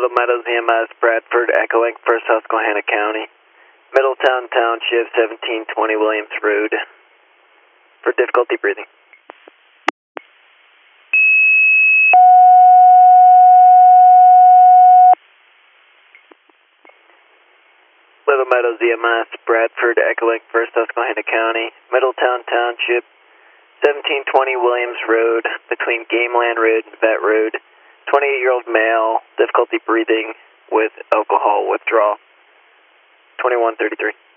Little Meadows, EMS, Bradford, Echo Inc., for Susquehanna County. Middletown Township, 1720 Williams Road. For difficulty breathing. Little Meadows, EMS, Bradford, Echo Inc., for Susquehanna County. Middletown Township, 1720 Williams Road, between Gameland Road and Vet Road. 28-year-old male, difficulty breathing with alcohol withdrawal. 2133.